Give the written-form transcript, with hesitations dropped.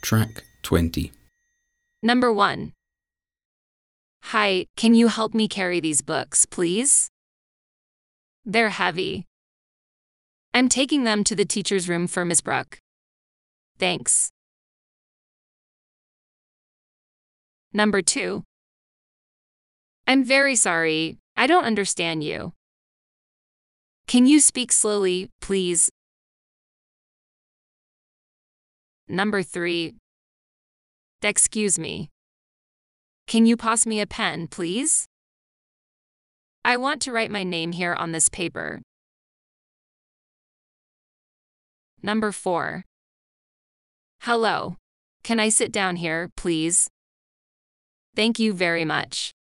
Track 20. Number 1. Hi, can you help me carry these books, please? They're heavy. I'm taking them to the teacher's room for Miss Brooke. Thanks. Number 2. I'm very sorry, I don't understand you. Can you speak slowly, please? Number 3. Excuse me. Can you pass me a pen, please? I want to write my name here on this paper. Number 4. Hello. Can I sit down here, please? Thank you very much.